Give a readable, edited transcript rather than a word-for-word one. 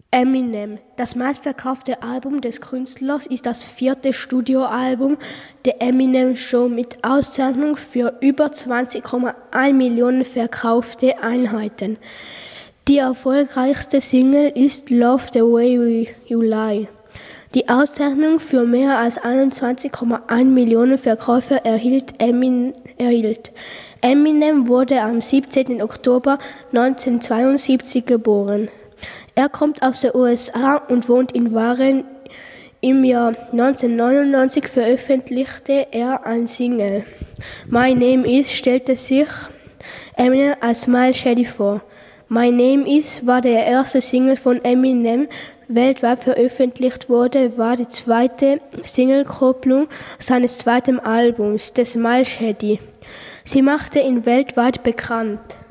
Eminem. Das meistverkaufte Album des Künstlers ist das 4. Studioalbum The Eminem Show mit Auszeichnung für über 20,1 Millionen verkaufte Einheiten. Die erfolgreichste Single ist Love the Way You Lie. Die Auszeichnung für mehr als 21,1 Millionen Verkäufe erhielt. Eminem wurde am 17. Oktober 1972 geboren. Er kommt aus den USA und wohnt in Warren. Im Jahr 1999 veröffentlichte er ein Single. My Name Is stellte sich Eminem als Smile Shady vor. My Name Is war der erste Single von Eminem, weltweit veröffentlicht wurde, war die zweite Single-Kopplung seines zweiten Albums, The Smile Shady. Sie machte ihn weltweit bekannt.